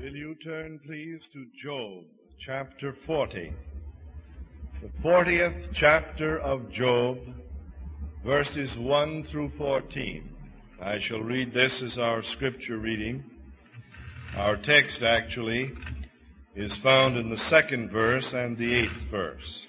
Will you turn, please, to Job, chapter 40. The 40th chapter of Job, verses 1 through 14. I shall read this as our scripture reading. Our text, actually, is found in the 2nd verse and the 8th verse.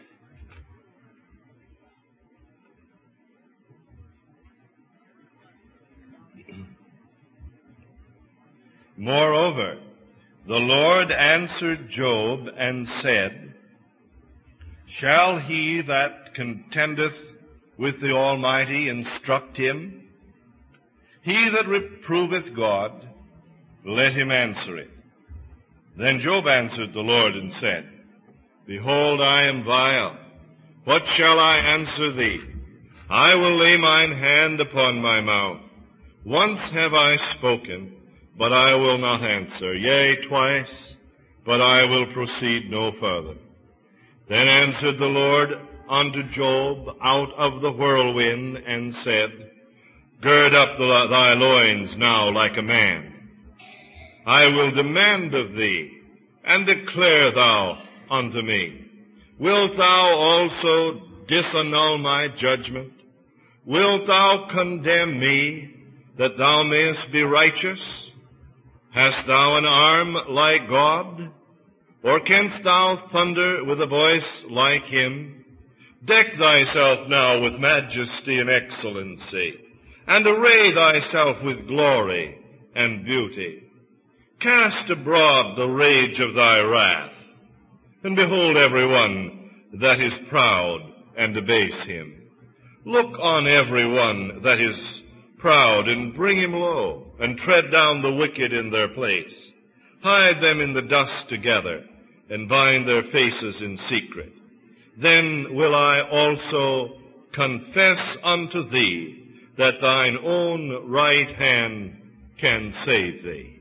Moreover, the Lord answered Job and said, Shall he that contendeth with the Almighty instruct him? He that reproveth God, let him answer it. Then Job answered the Lord and said, Behold, I am vile. What shall I answer thee? I will lay mine hand upon my mouth. Once have I spoken, but I will not answer. Yea, twice, but I will proceed no further. Then answered the Lord unto Job out of the whirlwind, and said, Gird up thy loins now like a man. I will demand of thee, and declare thou unto me. Wilt thou also disannul my judgment? Wilt thou condemn me, that thou mayest be righteous? Hast thou an arm like God? Or canst thou thunder with a voice like him? Deck thyself now with majesty and excellency, and array thyself with glory and beauty. Cast abroad the rage of thy wrath, and behold every one that is proud, and abase him. Look on every one that is proud, and bring him low, and tread down the wicked in their place. Hide them in the dust together, and bind their faces in secret. Then will I also confess unto thee that thine own right hand can save thee.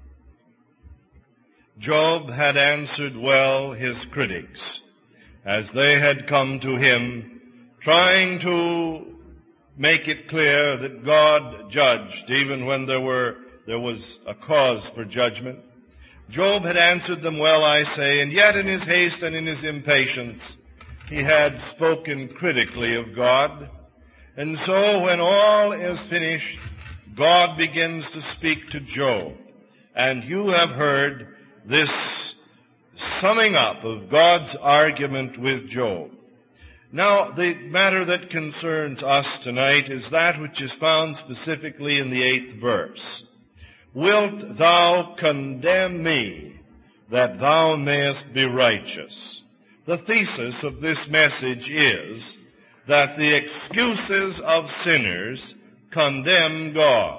Job had answered well his critics, as they had come to him, trying to make it clear that God judged, even when there was a cause for judgment. Job had answered them well, I say, and yet in his haste and in his impatience, he had spoken critically of God. And so when all is finished, God begins to speak to Job. And you have heard this summing up of God's argument with Job. Now, the matter that concerns us tonight is that which is found specifically in the 8th verse. Wilt thou condemn me, that thou mayest be righteous? The thesis of this message is that the excuses of sinners condemn God.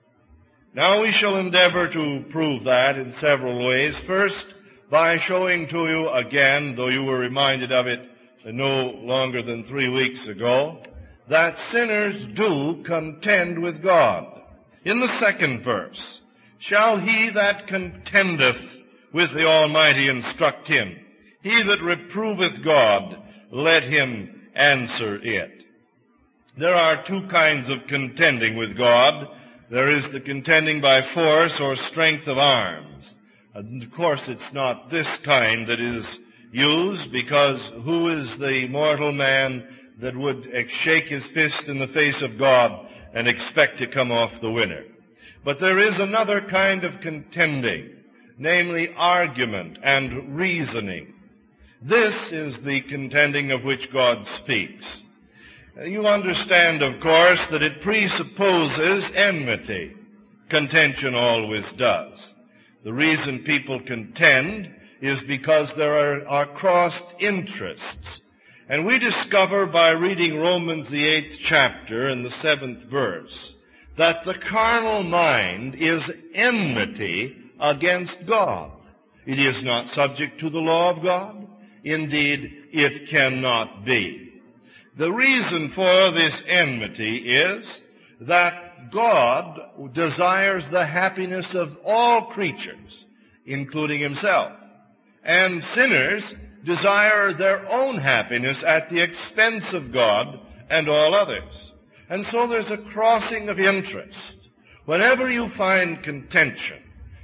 Now we shall endeavor to prove that in several ways. First, by showing to you again, though you were reminded of it no longer than 3 weeks ago, that sinners do contend with God. In the 2nd verse, shall he that contendeth with the Almighty instruct him? He that reproveth God, let him answer it. There are 2 kinds of contending with God. There is the contending by force or strength of arms. And of course, it's not this kind that is used, because who is the mortal man that would shake his fist in the face of God and expect to come off the winner? But there is another kind of contending, namely argument and reasoning. This is the contending of which God speaks. You understand, of course, that it presupposes enmity. Contention always does. The reason people contend is because there are crossed interests. And we discover by reading Romans the 8th chapter and the 7th verse that the carnal mind is enmity against God. It is not subject to the law of God. Indeed, it cannot be. The reason for this enmity is that God desires the happiness of all creatures, including himself. And sinners desire their own happiness at the expense of God and all others. And so there's a crossing of interest. Whenever you find contention,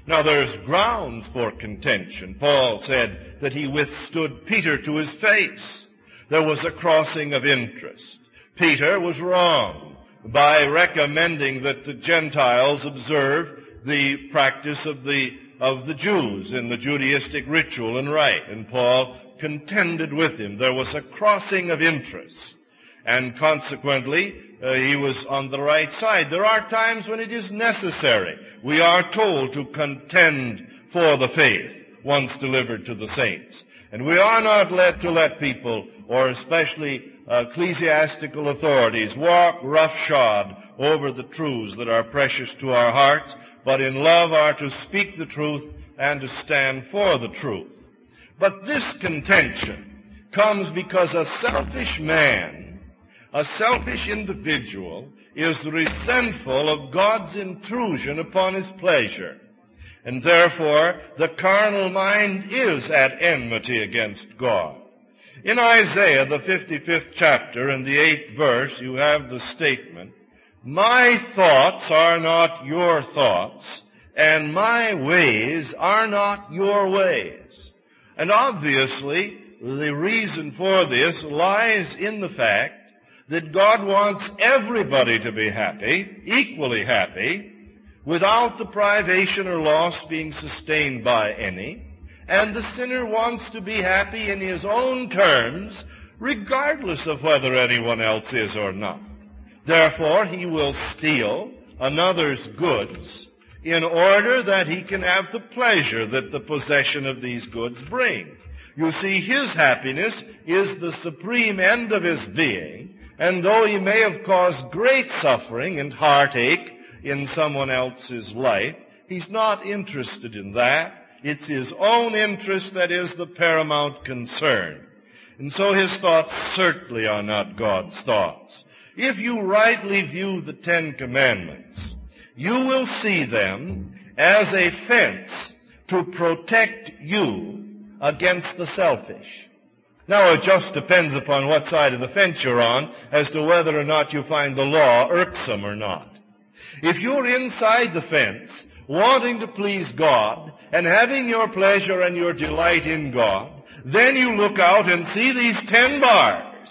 Now there's grounds for contention. Paul said that he withstood Peter to his face. There was a crossing of interest. Peter was wrong by recommending that the Gentiles observe the practice of the Jews in the Judaistic ritual and rite. And Paul contended with him. There was a crossing of interests. And consequently, he was on the right side. There are times when it is necessary. We are told to contend for the faith once delivered to the saints. And we are not to let people, or especially ecclesiastical authorities, walk roughshod over the truths that are precious to our hearts, but in love are to speak the truth and to stand for the truth. But this contention comes because a selfish man, a selfish individual, is resentful of God's intrusion upon his pleasure. And therefore, the carnal mind is at enmity against God. In Isaiah, the 55th chapter, and the 8th verse, you have the statement, "My thoughts are not your thoughts, and my ways are not your ways." And obviously, the reason for this lies in the fact that God wants everybody to be happy, equally happy, without the privation or loss being sustained by any, and the sinner wants to be happy in his own terms, regardless of whether anyone else is or not. Therefore, he will steal another's goods in order that he can have the pleasure that the possession of these goods bring. You see, his happiness is the supreme end of his being, and though he may have caused great suffering and heartache in someone else's life, he's not interested in that. It's his own interest that is the paramount concern. And so his thoughts certainly are not God's thoughts. If you rightly view the Ten Commandments, you will see them as a fence to protect you against the selfish. Now, it just depends upon what side of the fence you're on as to whether or not you find the law irksome or not. If you're inside the fence, wanting to please God, and having your pleasure and your delight in God, then you look out and see these 10 bars.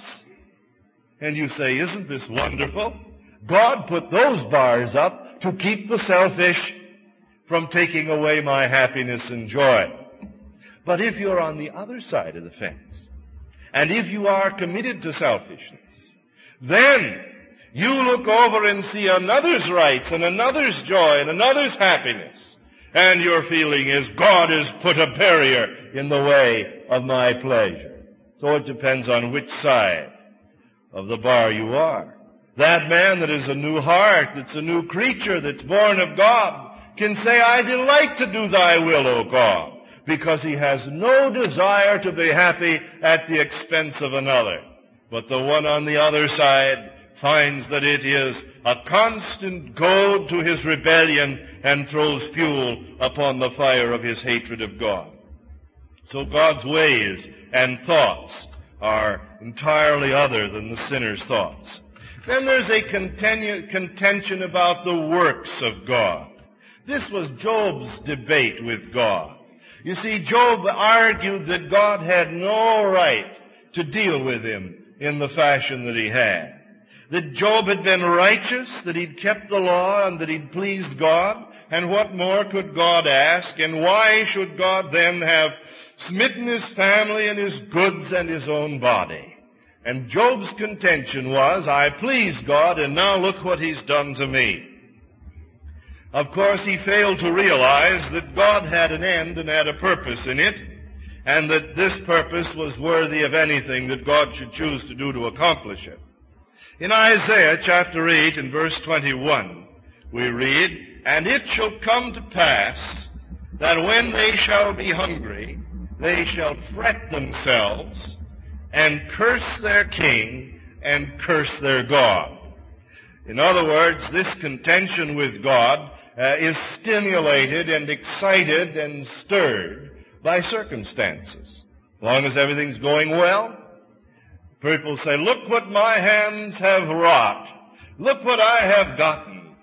And you say, "Isn't this wonderful? God put those bars up to keep the selfish from taking away my happiness and joy." But if you're on the other side of the fence, and if you are committed to selfishness, then you look over and see another's rights and another's joy and another's happiness. And your feeling is, God has put a barrier in the way of my pleasure. So it depends on which side of the bar you are. That man that is a new heart, that's a new creature, that's born of God, can say, "I delight to do thy will, O God," because he has no desire to be happy at the expense of another. But the one on the other side finds that it is a constant goad to his rebellion and throws fuel upon the fire of his hatred of God. So God's ways and thoughts are entirely other than the sinner's thoughts. Then there's a contention about the works of God. This was Job's debate with God. You see, Job argued that God had no right to deal with him in the fashion that he had. That Job had been righteous, that he'd kept the law, and that he'd pleased God. And what more could God ask? And why should God then have smitten his family and his goods and his own body? And Job's contention was, "I pleased God, and now look what he's done to me." Of course, he failed to realize that God had an end and had a purpose in it, and that this purpose was worthy of anything that God should choose to do to accomplish it. In Isaiah chapter 8 and verse 21, we read, "And it shall come to pass that when they shall be hungry, they shall fret themselves and curse their king and curse their God." In other words, this contention with God is stimulated and excited and stirred by circumstances. As long as everything's going well, people say, "Look what my hands have wrought. Look what I have gotten."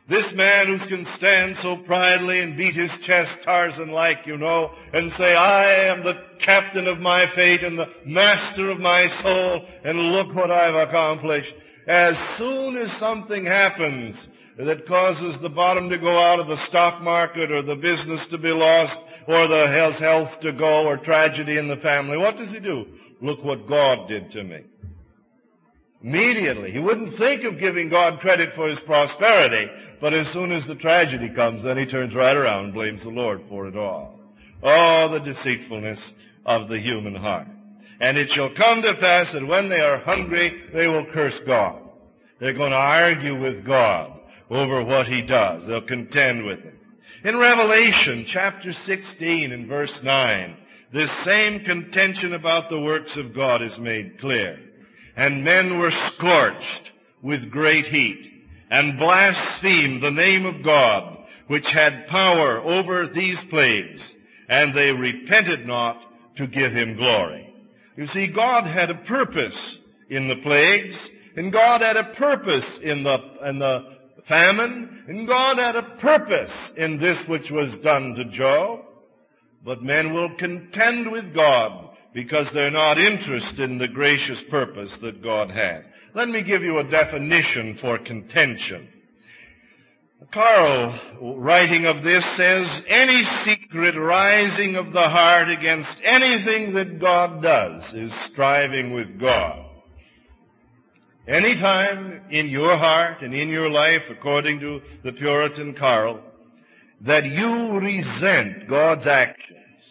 This man who can stand so proudly and beat his chest Tarzan-like, and say, I am the captain of my fate and the master of my soul, and look what I've accomplished. As soon as something happens that causes the bottom to go out of the stock market or the business to be lost or the health to go or tragedy in the family, what does he do? Look what God did to me. Immediately. He wouldn't think of giving God credit for his prosperity, but as soon as the tragedy comes, then he turns right around and blames the Lord for it all. Oh, the deceitfulness of the human heart. And it shall come to pass that when they are hungry, they will curse God. They're going to argue with God over what he does. They'll contend with him. In Revelation chapter 16 and verse 9, this same contention about the works of God is made clear. And men were scorched with great heat, and blasphemed the name of God, which had power over these plagues, and they repented not to give him glory. You see, God had a purpose in the plagues, and God had a purpose in the famine, and God had a purpose in this which was done to Job. But men will contend with God because they're not interested in the gracious purpose that God had. Let me give you a definition for contention. Carl, writing of this, says, any secret rising of the heart against anything that God does is striving with God. Any time in your heart and in your life, according to the Puritan Carl, that you resent God's actions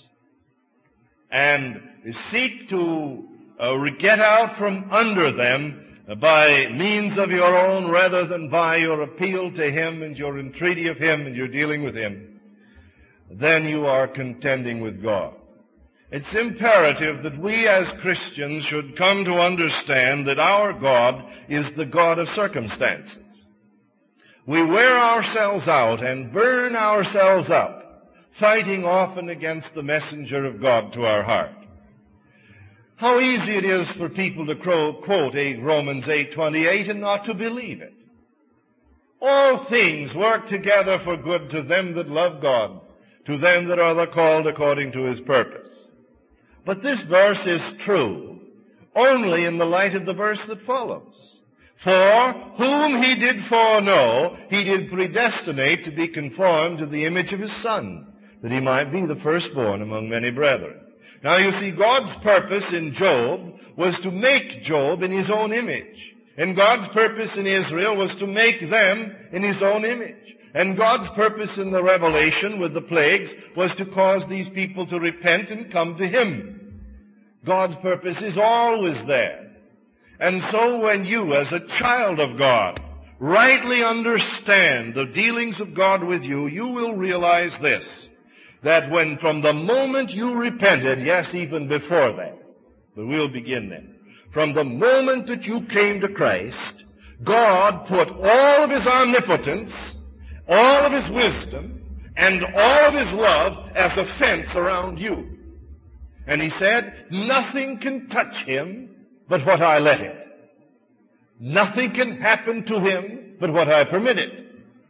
and seek to get out from under them by means of your own rather than by your appeal to him and your entreaty of him and your dealing with him, then you are contending with God. It's imperative that we as Christians should come to understand that our God is the God of circumstances. We wear ourselves out and burn ourselves up, fighting often against the messenger of God to our heart. How easy it is for people to quote Romans 8:28 and not to believe it. All things work together for good to them that love God, to them that are the called according to his purpose. But this verse is true only in the light of the verse that follows. For whom he did foreknow, he did predestinate to be conformed to the image of his Son, that he might be the firstborn among many brethren. Now you see, God's purpose in Job was to make Job in his own image. And God's purpose in Israel was to make them in his own image. And God's purpose in the Revelation with the plagues was to cause these people to repent and come to him. God's purpose is always there. And so when you, as a child of God, rightly understand the dealings of God with you, you will realize this, that when from the moment you repented, yes, even before that, but we'll begin then, from the moment that you came to Christ, God put all of his omnipotence, all of his wisdom, and all of his love as a fence around you. And he said, nothing can touch him but what I let it. Nothing can happen to him but what I permit it.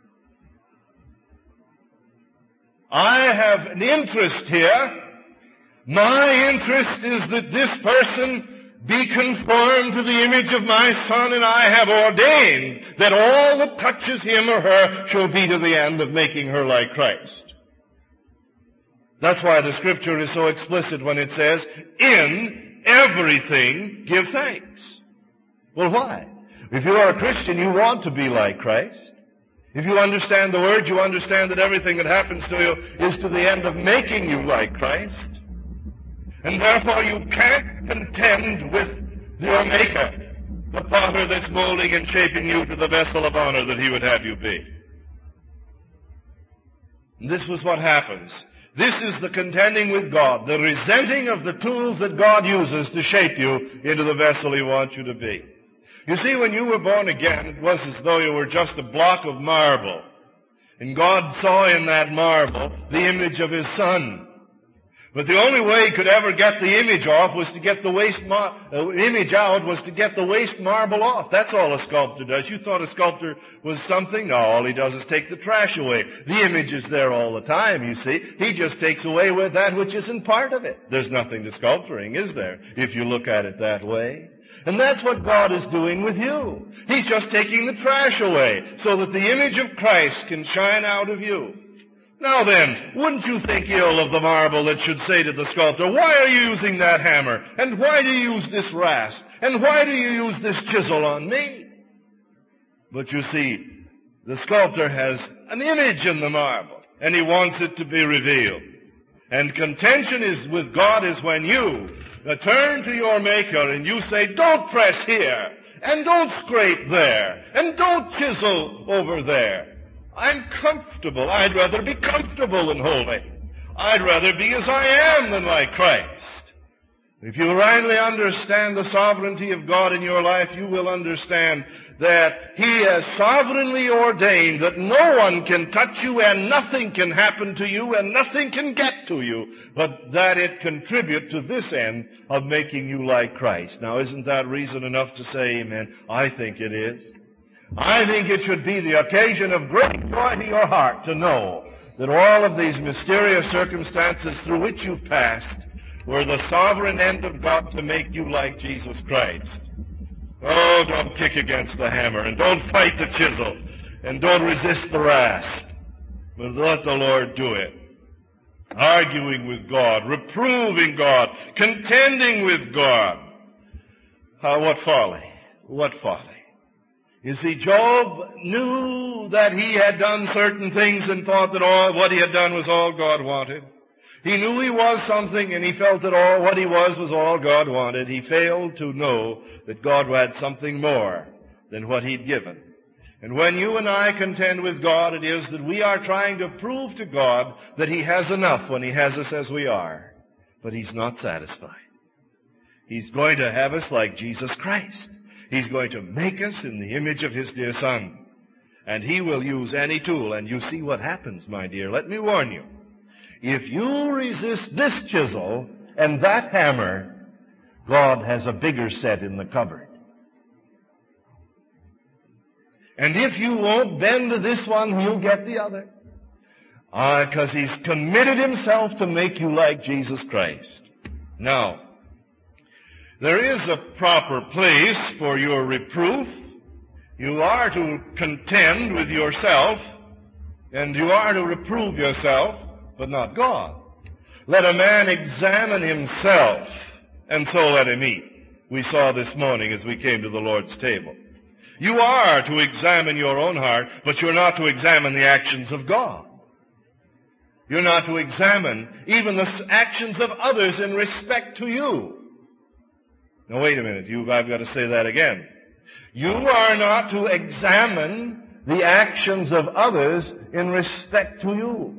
I have an interest here. My interest is that this person be conformed to the image of my Son, and I have ordained that all that touches him or her shall be to the end of making her like Christ. That's why the Scripture is so explicit when it says, in everything give thanks. Well, why? If you are a Christian, you want to be like Christ. If you understand the Word, you understand that everything that happens to you is to the end of making you like Christ. And therefore you can't contend with your Maker, the potter that's molding and shaping you to the vessel of honor that he would have you be. And this was what happens. This is the contending with God, the resenting of the tools that God uses to shape you into the vessel he wants you to be. You see, when you were born again, it was as though you were just a block of marble. And God saw in that marble the image of his Son. But the only way he could ever get the image off was to get the image out was to get the waste marble off. That's all a sculptor does. You thought a sculptor was something? No, all he does is take the trash away. The image is there all the time, you see. He just takes away with that which isn't part of it. There's nothing to sculpturing, is there, if you look at it that way? And that's what God is doing with you. He's just taking the trash away so that the image of Christ can shine out of you. Now then, wouldn't you think ill of the marble that should say to the sculptor, why are you using that hammer? And why do you use this rasp? And why do you use this chisel on me? But you see, the sculptor has an image in the marble, and he wants it to be revealed. And contention is with God is when you turn to your Maker and you say, don't press here, and don't scrape there, and don't chisel over there. I'm comfortable. I'd rather be comfortable than holy. I'd rather be as I am than like Christ. If you rightly understand the sovereignty of God in your life, you will understand that He has sovereignly ordained that no one can touch you and nothing can happen to you and nothing can get to you, but that it contribute to this end of making you like Christ. Now, isn't that reason enough to say amen? I think it is. I think it should be the occasion of great joy to your heart to know that all of these mysterious circumstances through which you've passed were the sovereign end of God to make you like Jesus Christ. Oh, don't kick against the hammer, and don't fight the chisel, and don't resist the rasp, but let the Lord do it. Arguing with God, reproving God, contending with God. What folly! What folly! You see, Job knew that he had done certain things and thought that what he had done was all God wanted. He knew he was something and he felt that what he was all God wanted. He failed to know that God had something more than what he'd given. And when you and I contend with God, it is that we are trying to prove to God that He has enough when He has us as we are. But He's not satisfied. He's going to have us like Jesus Christ. He's going to make us in the image of His dear Son. And He will use any tool. And you see what happens, my dear. Let me warn you. If you resist this chisel and that hammer, God has a bigger set in the cupboard. And if you won't bend to this one, He'll get the other. Because He's committed Himself to make you like Jesus Christ. Now, there is a proper place for your reproof. You are to contend with yourself, and you are to reprove yourself, but not God. Let a man examine himself, and so let him eat. We saw this morning as we came to the Lord's table. You are to examine your own heart, but you're not to examine the actions of God. You're not to examine even the actions of others in respect to you. Now, wait a minute. I've got to say that again. You are not to examine the actions of others in respect to you.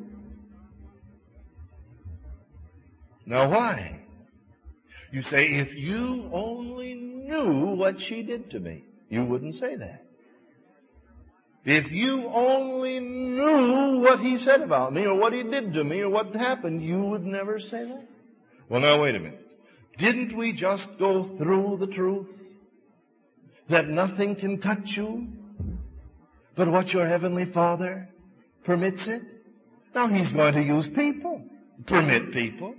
Now, why? You say, if you only knew what she did to me. You wouldn't say that. If you only knew what he said about me or what he did to me or what happened, you would never say that. Well, now, wait a minute. Didn't we just go through the truth that nothing can touch you but what your Heavenly Father permits it? Now, He's going to use people, permit people.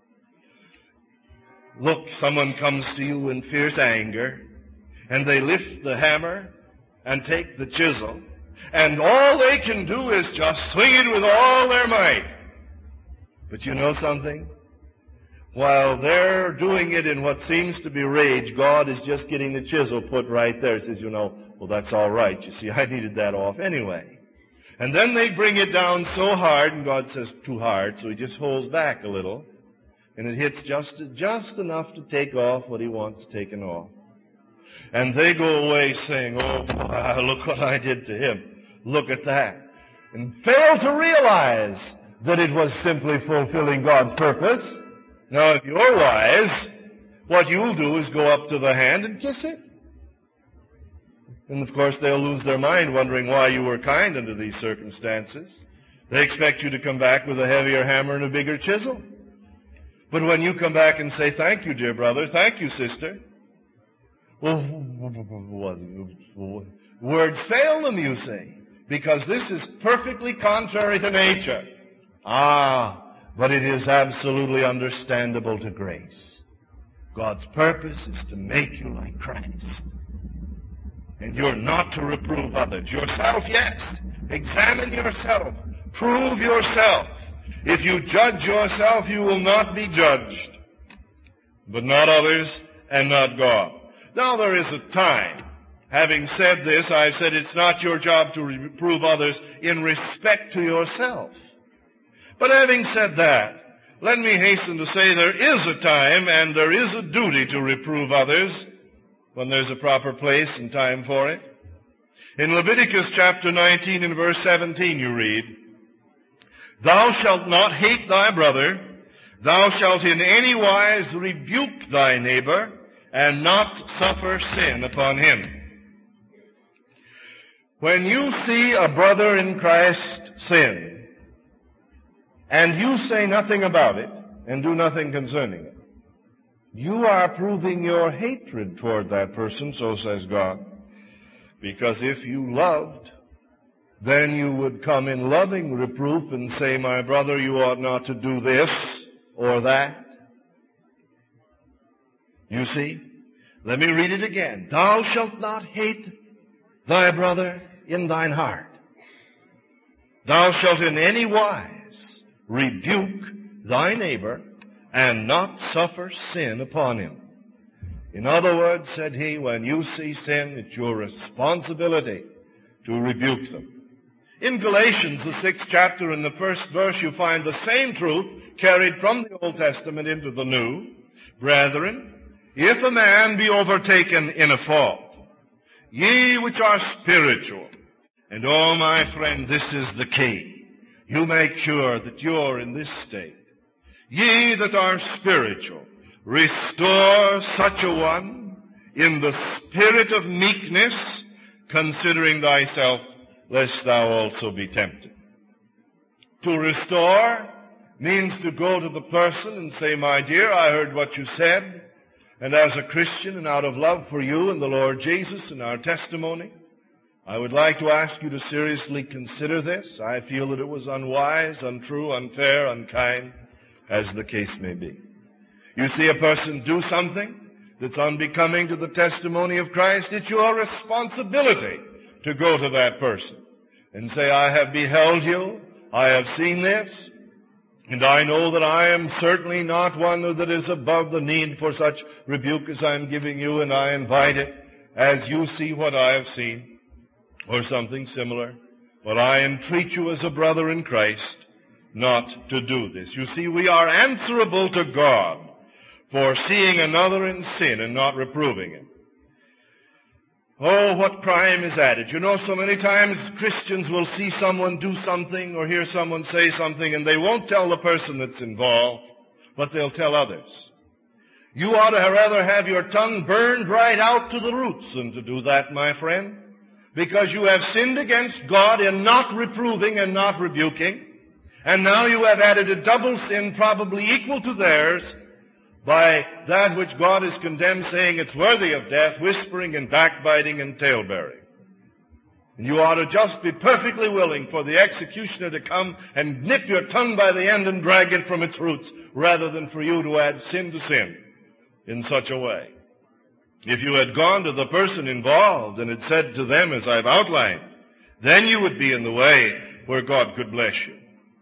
Look, someone comes to you in fierce anger, and they lift the hammer and take the chisel, and all they can do is just swing it with all their might. But you know something? While they're doing it in what seems to be rage, God is just getting the chisel put right there. He says, well, that's all right. You see, I needed that off anyway. And then they bring it down so hard, and God says, too hard, so He just holds back a little, and it hits just enough to take off what He wants taken off. And they go away saying, oh, wow, look what I did to him. Look at that. And fail to realize that it was simply fulfilling God's purpose. Now, if you're wise, what you'll do is go up to the hand and kiss it. And, of course, they'll lose their mind wondering why you were kind under these circumstances. They expect you to come back with a heavier hammer and a bigger chisel. But when you come back and say, thank you, dear brother, thank you, sister, well, words fail them, you say, because this is perfectly contrary to nature. But it is absolutely understandable to grace. God's purpose is to make you like Christ. And you're not to reprove others. Yourself, yes. Examine yourself. Prove yourself. If you judge yourself, you will not be judged. But not others and not God. Now there is a time. Having said this, I've said it's not your job to reprove others in respect to yourself. But having said that, let me hasten to say there is a time and there is a duty to reprove others when there's a proper place and time for it. In Leviticus chapter 19 and verse 17 you read, Thou shalt not hate thy brother, thou shalt in any wise rebuke thy neighbor, and not suffer sin upon him. When you see a brother in Christ sin, and you say nothing about it, and do nothing concerning it, you are proving your hatred toward that person, so says God. Because if you loved, then you would come in loving reproof and say, my brother, you ought not to do this or that. You see? Let me read it again. Thou shalt not hate thy brother in thine heart. Thou shalt in any wise rebuke thy neighbor and not suffer sin upon him. In other words, said he, when you see sin, it's your responsibility to rebuke them. In Galatians, the 6th chapter, in the first verse, you find the same truth carried from the Old Testament into the New. Brethren, if a man be overtaken in a fault, ye which are spiritual, and oh, my friend, this is the key. You make sure that you're in this state. Ye that are spiritual, restore such a one in the spirit of meekness, considering thyself, lest thou also be tempted. To restore means to go to the person and say, my dear, I heard what you said, and as a Christian and out of love for you and the Lord Jesus and our testimony, I would like to ask you to seriously consider this. I feel that it was unwise, untrue, unfair, unkind, as the case may be. You see a person do something that's unbecoming to the testimony of Christ, it's your responsibility to go to that person and say, I have beheld you, I have seen this, and I know that I am certainly not one that is above the need for such rebuke as I am giving you, and I invite it as you see what I have seen, or something similar. But I entreat you as a brother in Christ not to do this. You see, we are answerable to God for seeing another in sin and not reproving him. Oh, what crime is added. You know, so many times Christians will see someone do something or hear someone say something, and they won't tell the person that's involved, but they'll tell others. You ought to rather have your tongue burned right out to the roots than to do that, my friend, because you have sinned against God in not reproving and not rebuking, and now you have added a double sin probably equal to theirs by that which God has condemned, saying it's worthy of death, whispering and backbiting and talebearing. And you ought to just be perfectly willing for the executioner to come and nip your tongue by the end and drag it from its roots, rather than for you to add sin to sin in such a way. If you had gone to the person involved and had said to them, as I've outlined, then you would be in the way where God could bless you.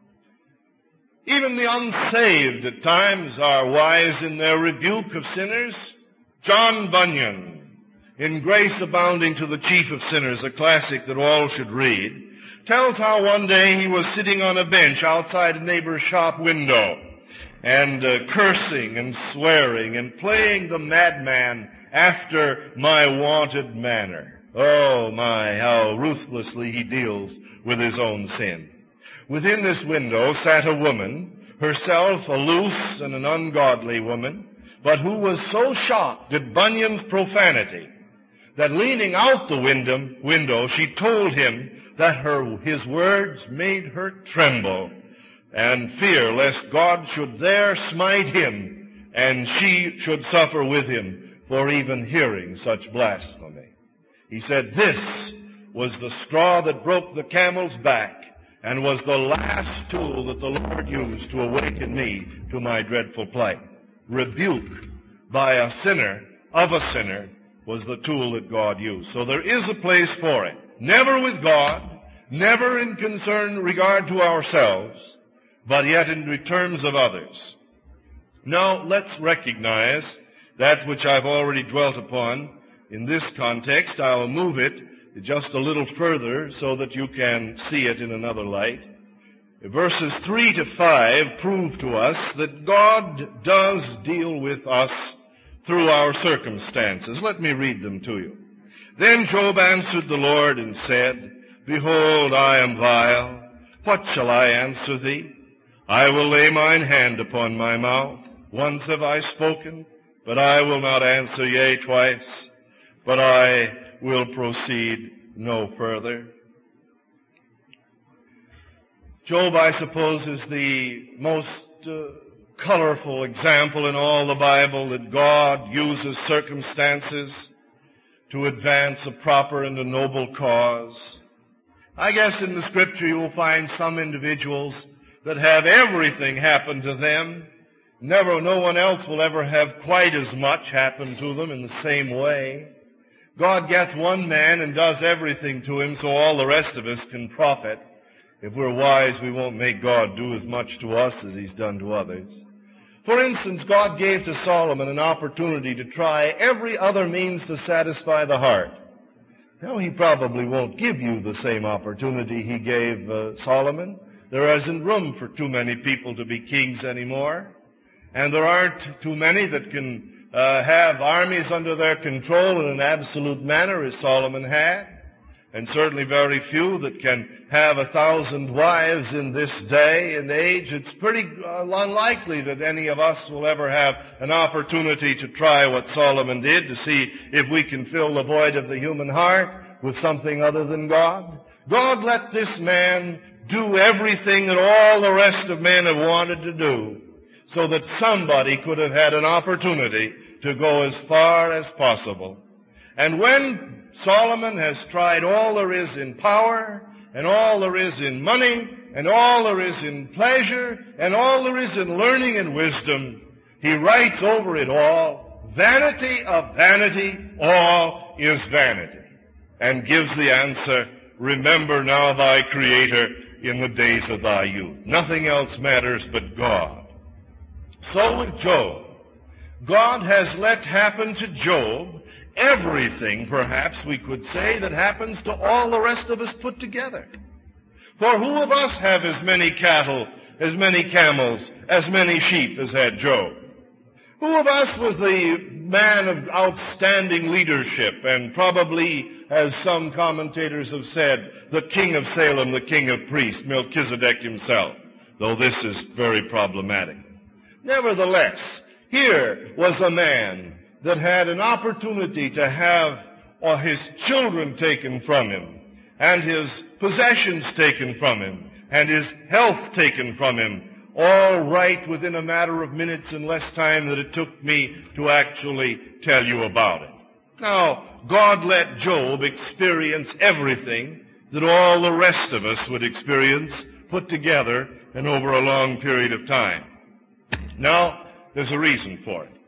Even the unsaved at times are wise in their rebuke of sinners. John Bunyan, in Grace Abounding to the Chief of Sinners, a classic that all should read, tells how one day he was sitting on a bench outside a neighbor's shop window and cursing and swearing and playing the madman after my wonted manner. Oh my, how ruthlessly he deals with his own sin. Within this window sat a woman, herself a loose and an ungodly woman, but who was so shocked at Bunyan's profanity that leaning out the window, she told him that his words made her tremble and fear lest God should there smite him, and she should suffer with him for even hearing such blasphemy. He said, this was the straw that broke the camel's back, and was the last tool that the Lord used to awaken me to my dreadful plight. Rebuke by a sinner, of a sinner, was the tool that God used. So there is a place for it. Never with God, never in regard to ourselves, but yet in terms of others. Now, let's recognize that which I've already dwelt upon in this context. I'll move it just a little further so that you can see it in another light. Verses 3 to 5 prove to us that God does deal with us through our circumstances. Let me read them to you. Then Job answered the Lord and said, Behold, I am vile. What shall I answer thee? I will lay mine hand upon my mouth. Once have I spoken, but I will not answer, yea, twice, but I will proceed no further. Job, I suppose, is the most colorful example in all the Bible that God uses circumstances to advance a proper and a noble cause. I guess in the Scripture you'll find some individuals that have everything happen to them. No one else will ever have quite as much happen to them in the same way. God gets one man and does everything to him so all the rest of us can profit. If we're wise, we won't make God do as much to us as he's done to others. For instance, God gave to Solomon an opportunity to try every other means to satisfy the heart. Now, he probably won't give you the same opportunity he gave Solomon. There isn't room for too many people to be kings anymore. And there aren't too many that can have armies under their control in an absolute manner as Solomon had. And certainly very few that can have 1,000 wives in this day and age. It's pretty unlikely that any of us will ever have an opportunity to try what Solomon did to see if we can fill the void of the human heart with something other than God. God let this man do everything that all the rest of men have wanted to do, so that somebody could have had an opportunity to go as far as possible. And when Solomon has tried all there is in power, and all there is in money, and all there is in pleasure, and all there is in learning and wisdom, he writes over it all, vanity of vanity, all is vanity. And gives the answer, remember now thy Creator in the days of thy youth. Nothing else matters but God. So with Job, God has let happen to Job everything, perhaps we could say, that happens to all the rest of us put together. For who of us have as many cattle, as many camels, as many sheep as had Job? Who of us was the man of outstanding leadership, and probably, as some commentators have said, the king of Salem, the king of priests, Melchizedek himself, though this is very problematic. Nevertheless, here was a man that had an opportunity to have his children taken from him, and his possessions taken from him, and his health taken from him, all right within a matter of minutes and less time than it took me to actually tell you about it. Now, God let Job experience everything that all the rest of us would experience put together and over a long period of time. Now, there's a reason for it.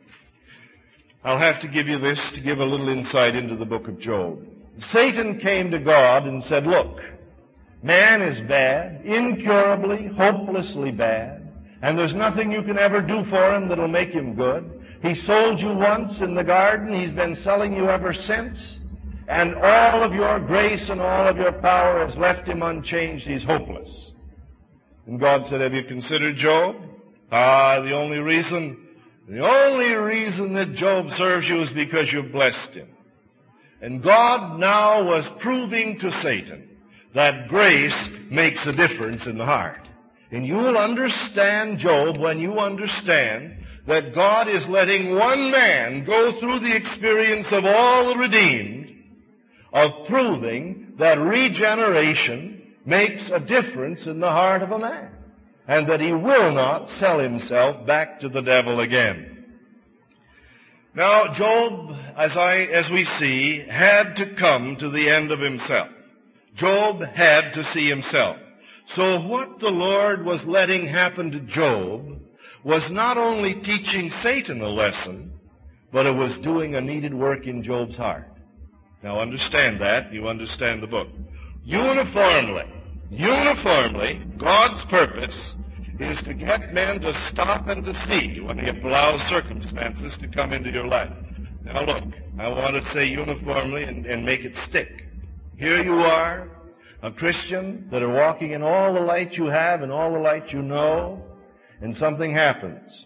I'll have to give you this to give a little insight into the book of Job. Satan came to God and said, look, man is bad, incurably, hopelessly bad, and there's nothing you can ever do for him that'll make him good. He sold you once in the garden. He's been selling you ever since. And all of your grace and all of your power has left him unchanged. He's hopeless. And God said, have you considered Job? The only reason that Job serves you is because you've blessed him. And God now was proving to Satan that grace makes a difference in the heart. And you will understand Job when you understand that God is letting one man go through the experience of all the redeemed, of proving that regeneration makes a difference in the heart of a man. and that he will not sell himself back to the devil again. Now, Job, as we see, had to come to the end of himself. Job had to see himself. So what the Lord was letting happen to Job was not only teaching Satan a lesson, but it was doing a needed work in Job's heart. Now understand that. You understand the book. Uniformly, God's purpose is to get men to stop and to see when he allows circumstances to come into your life. Now look, I want to say uniformly and make it stick. Here you are, a Christian that are walking in all the light you have and all the light you know, and something happens.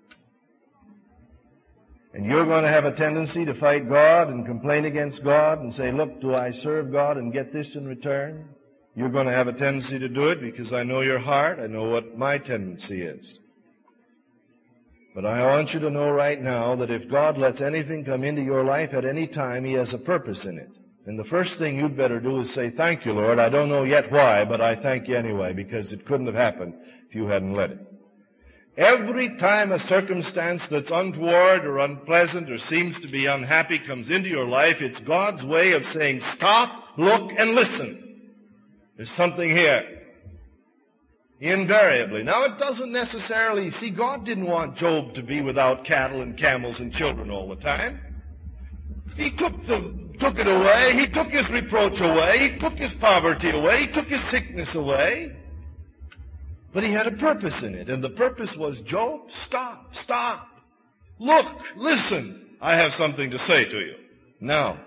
And you're going to have a tendency to fight God and complain against God and say, look, do I serve God and get this in return? You're going to have a tendency to do it because I know your heart. I know what my tendency is. But I want you to know right now that if God lets anything come into your life at any time, He has a purpose in it. And the first thing you'd better do is say, thank you, Lord. I don't know yet why, but I thank you anyway, because it couldn't have happened if you hadn't let it. Every time a circumstance that's untoward or unpleasant or seems to be unhappy comes into your life, it's God's way of saying, stop, look, and listen. There's something here. Invariably. Now, it doesn't necessarily, see, God didn't want Job to be without cattle and camels and children all the time. He took it away. He took his reproach away. He took his poverty away. He took his sickness away. But he had a purpose in it, and the purpose was, Job, stop. Look, listen. I have something to say to you. Now,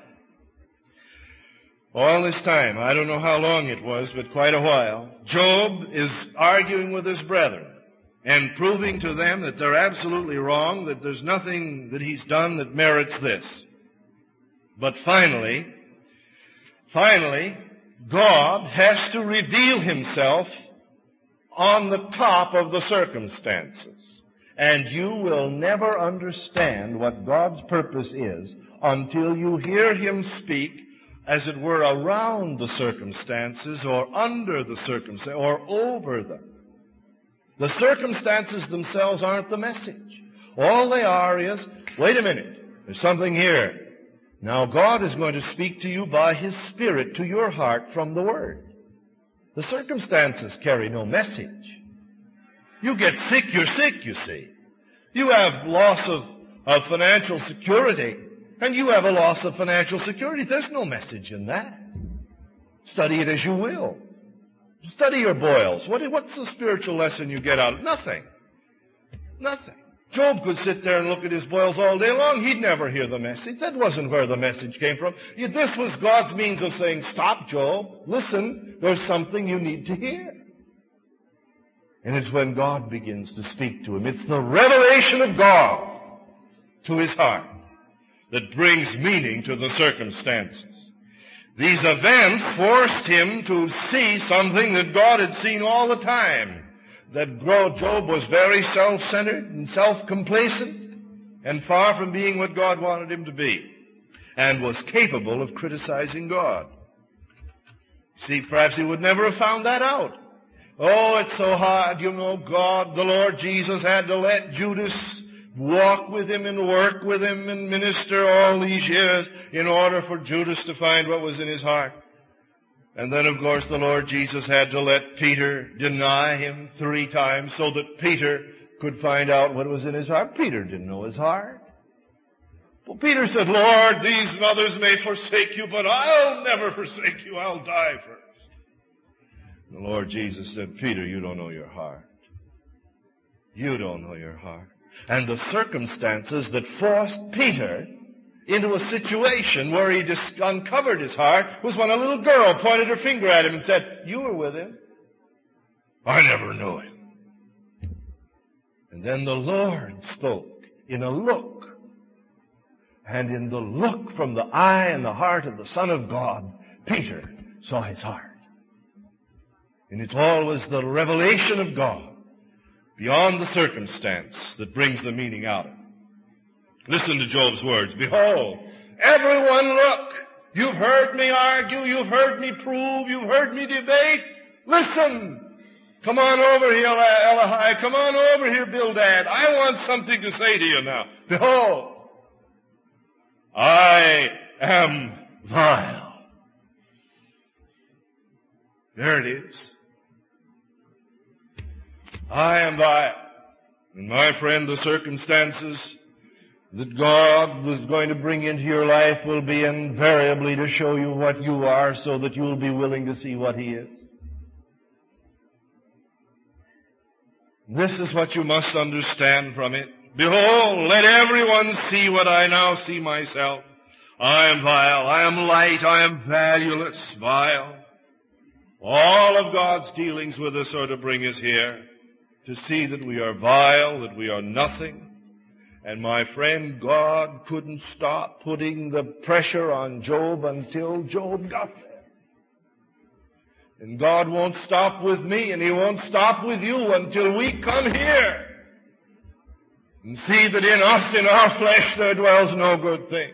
all this time, I don't know how long it was, but quite a while, Job is arguing with his brethren and proving to them that they're absolutely wrong, that there's nothing that he's done that merits this. But finally, God has to reveal himself on the top of the circumstances. And you will never understand what God's purpose is until you hear Him speak, as it were, around the circumstances or under the circumstances or over them. The circumstances themselves aren't the message. All they are is, wait a minute, there's something here. Now God is going to speak to you by His Spirit to your heart from the Word. The circumstances carry no message. You get sick, you're sick, you see. You have loss of financial security, and you have a loss of financial security. There's no message in that. Study it as you will. Study your boils. What's the spiritual lesson you get out of it? Nothing. Job could sit there and look at his boils all day long. He'd never hear the message. That wasn't where the message came from. This was God's means of saying, stop, Job. Listen, there's something you need to hear. And it's when God begins to speak to him. It's the revelation of God to his heart that brings meaning to the circumstances. These events forced him to see something that God had seen all the time. That Job was very self-centered and self-complacent and far from being what God wanted him to be, and was capable of criticizing God. See, perhaps he would never have found that out. Oh, it's so hard, God, the Lord Jesus had to let Judas walk with him and work with him and minister all these years in order for Judas to find what was in his heart. And then, of course, the Lord Jesus had to let Peter deny him 3 times so that Peter could find out what was in his heart. Peter didn't know his heart. Well, Peter said, Lord, these others may forsake you, but I'll never forsake you. I'll die first. The Lord Jesus said, Peter, you don't know your heart. You don't know your heart. And the circumstances that forced Peter into a situation where he uncovered his heart was when a little girl pointed her finger at him and said, you were with him. I never knew him. And then the Lord spoke in a look. And in the look from the eye and the heart of the Son of God, Peter saw his heart. And it's always the revelation of God beyond the circumstance that brings the meaning out of it. Listen to Job's words. Behold, everyone look. You've heard me argue. You've heard me prove. You've heard me debate. Listen. Come on over here, Elihi. Come on over here, Bildad. I want something to say to you now. Behold, I am vile. There it is. I am vile. And my friend, the circumstances that God was going to bring into your life will be invariably to show you what you are so that you'll be willing to see what He is. This is what you must understand from it. Behold, let everyone see what I now see myself. I am vile, I am light, I am valueless, vile. All of God's dealings with us are to bring us here, to see that we are vile, that we are nothing. And my friend, God couldn't stop putting the pressure on Job until Job got there. And God won't stop with me, and He won't stop with you until we come here and see that in us, in our flesh, there dwells no good thing.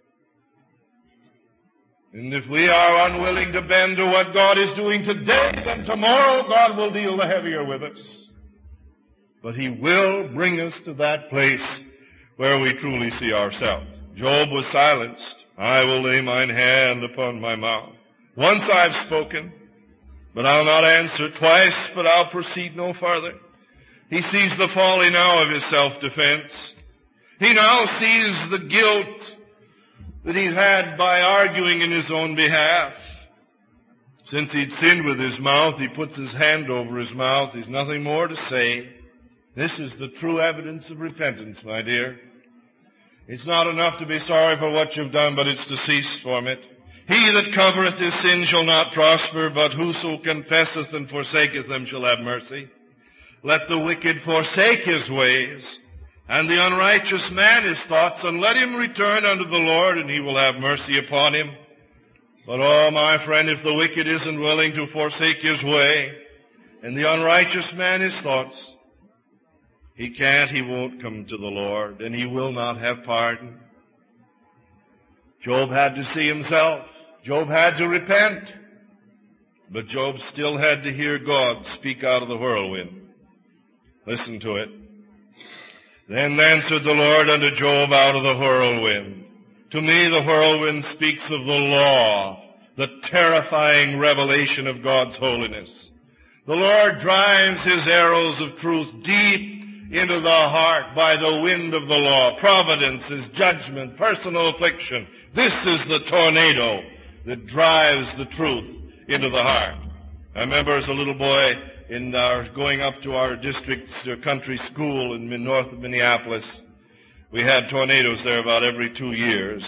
And if we are unwilling to bend to what God is doing today, then tomorrow God will deal the heavier with us. But He will bring us to that place where we truly see ourselves. Job was silenced. I will lay mine hand upon my mouth. Once I've spoken, but I'll not answer. Twice, but I'll proceed no farther. He sees the folly now of his self-defense. He now sees the guilt that he's had by arguing in his own behalf. Since he'd sinned with his mouth, he puts his hand over his mouth. He's nothing more to say. This is the true evidence of repentance, my dear. It's not enough to be sorry for what you've done, but it's to cease from it. He that covereth his sin shall not prosper, but whoso confesseth and forsaketh them shall have mercy. Let the wicked forsake his ways, and the unrighteous man his thoughts, and let him return unto the Lord, and He will have mercy upon him. But, oh, my friend, if the wicked isn't willing to forsake his way, and the unrighteous man his thoughts, he won't come to the Lord, and he will not have pardon. Job had to see himself. Job had to repent. But Job still had to hear God speak out of the whirlwind. Listen to it. Then answered the Lord unto Job out of the whirlwind. To me the whirlwind speaks of the law, the terrifying revelation of God's holiness. The Lord drives His arrows of truth deep into the heart by the wind of the law. Providence is judgment, personal affliction. This is the tornado that drives the truth into the heart. I remember as a little boy going up to our district country school in north of Minneapolis, we had tornadoes there about every 2 years.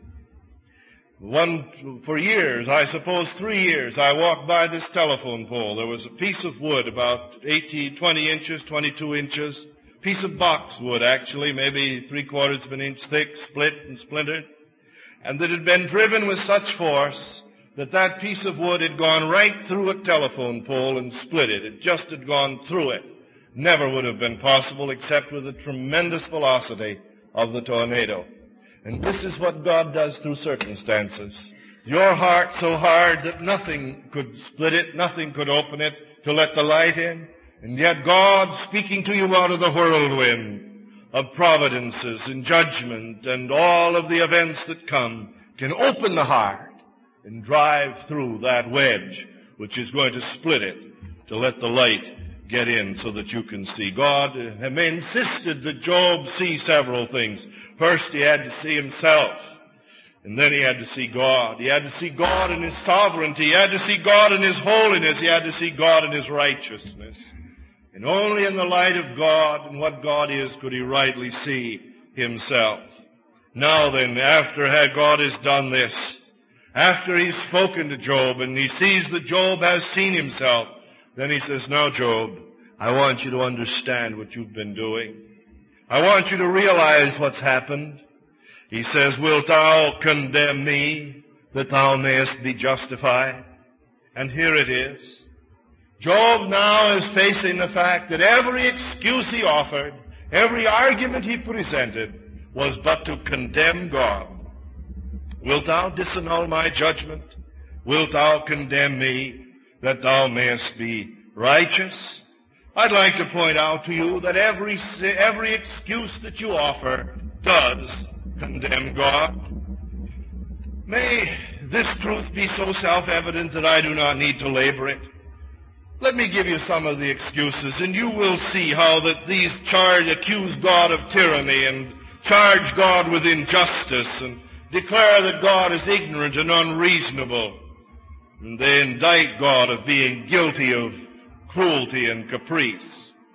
For years, I suppose 3 years, I walked by this telephone pole. There was a piece of wood about 20 inches, 22 inches, piece of boxwood actually, maybe 3/4 of an inch thick, split and splintered, and that had been driven with such force that piece of wood had gone right through a telephone pole and split it. It just had gone through it. Never would have been possible except with the tremendous velocity of the tornado. And this is what God does through circumstances. Your heart so hard that nothing could split it, nothing could open it to let the light in. And yet God, speaking to you out of the whirlwind of providences and judgment and all of the events that come, can open the heart and drive through that wedge which is going to split it to let the light get in so that you can see. God insisted that Job see several things. First, he had to see himself, and then he had to see God. He had to see God in His sovereignty. He had to see God in His holiness. He had to see God in His righteousness. And only in the light of God and what God is could he rightly see himself. Now then, after God has done this, after He's spoken to Job and he sees that Job has seen himself, then He says, now Job, I want you to understand what you've been doing. I want you to realize what's happened. He says, wilt thou condemn me that thou mayest be justified? And here it is. Job now is facing the fact that every excuse he offered, every argument he presented, was but to condemn God. Wilt thou disannul my judgment? Wilt thou condemn me that thou mayest be righteous, I'd like to point out to you that every excuse that you offer does condemn God. May this truth be so self-evident that I do not need to labor it. Let me give you some of the excuses, and you will see how that these accuse God of tyranny and charge God with injustice and declare that God is ignorant and unreasonable. And they indict God of being guilty of cruelty and caprice.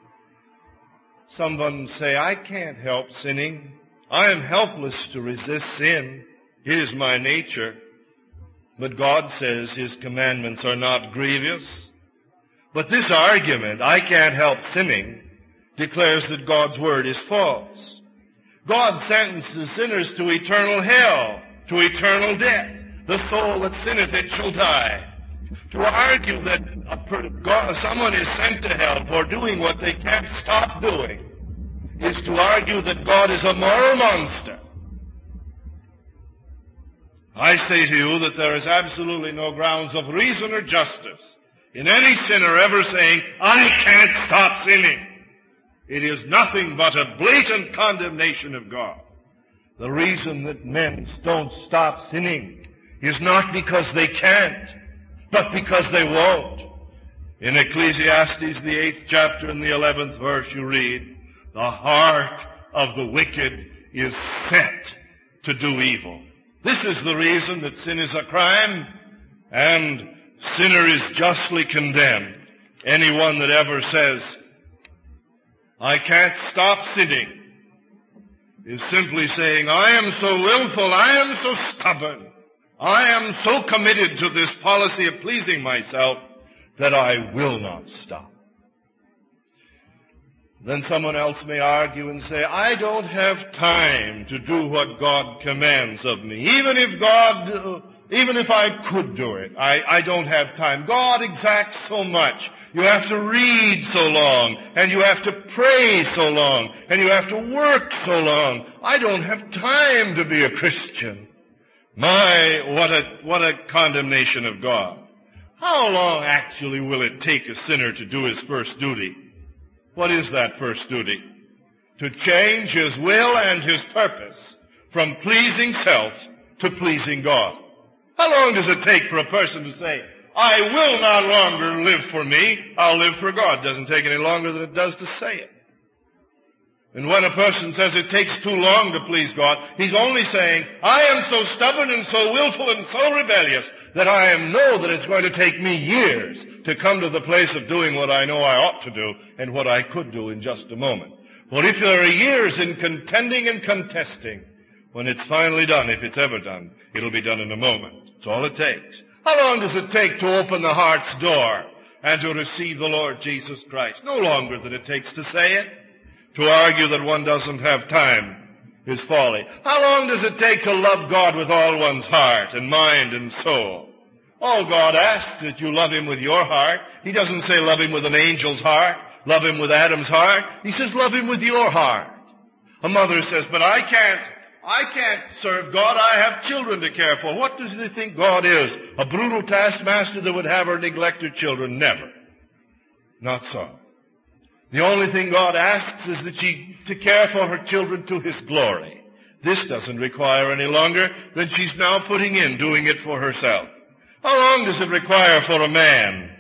Someone say, I can't help sinning. I am helpless to resist sin. It is my nature. But God says His commandments are not grievous. But this argument, I can't help sinning, declares that God's word is false. God sentences sinners to eternal hell, to eternal death. The soul that sinneth, it shall die. To argue that someone is sent to hell for doing what they can't stop doing is to argue that God is a moral monster. I say to you that there is absolutely no grounds of reason or justice in any sinner ever saying, I can't stop sinning. It is nothing but a blatant condemnation of God. The reason that men don't stop sinning is not because they can't, but because they won't. In Ecclesiastes, the 8th chapter and the 11th verse, you read, the heart of the wicked is set to do evil. This is the reason that sin is a crime, and sinner is justly condemned. Anyone that ever says, I can't stop sinning, is simply saying, I am so willful, I am so stubborn, I am so committed to this policy of pleasing myself that I will not stop. Then someone else may argue and say, I don't have time to do what God commands of me. Even if I could do it, I don't have time. God exacts so much. You have to read so long, and you have to pray so long, and you have to work so long. I don't have time to be a Christian. What a condemnation of God. How long actually will it take a sinner to do his first duty? What is that first duty? To change his will and his purpose from pleasing self to pleasing God. How long does it take for a person to say, I will no longer live for me, I'll live for God? It doesn't take any longer than it does to say it. And when a person says it takes too long to please God, he's only saying, I am so stubborn and so willful and so rebellious that I know that it's going to take me years to come to the place of doing what I know I ought to do and what I could do in just a moment. For if there are years in contending and contesting, when it's finally done, if it's ever done, it'll be done in a moment. That's all it takes. How long does it take to open the heart's door and to receive the Lord Jesus Christ? No longer than it takes to say it. To argue that one doesn't have time is folly. How long does it take to love God with all one's heart and mind and soul? All God asks is that you love Him with your heart. He doesn't say love Him with an angel's heart, love Him with Adam's heart. He says love Him with your heart. A mother says, but I can't serve God. I have children to care for. What does they think God is? A brutal taskmaster that would have her neglect her children? Never. Not so. The only thing God asks is that she to care for her children to His glory. This doesn't require any longer than she's now putting in, doing it for herself. How long does it require for a man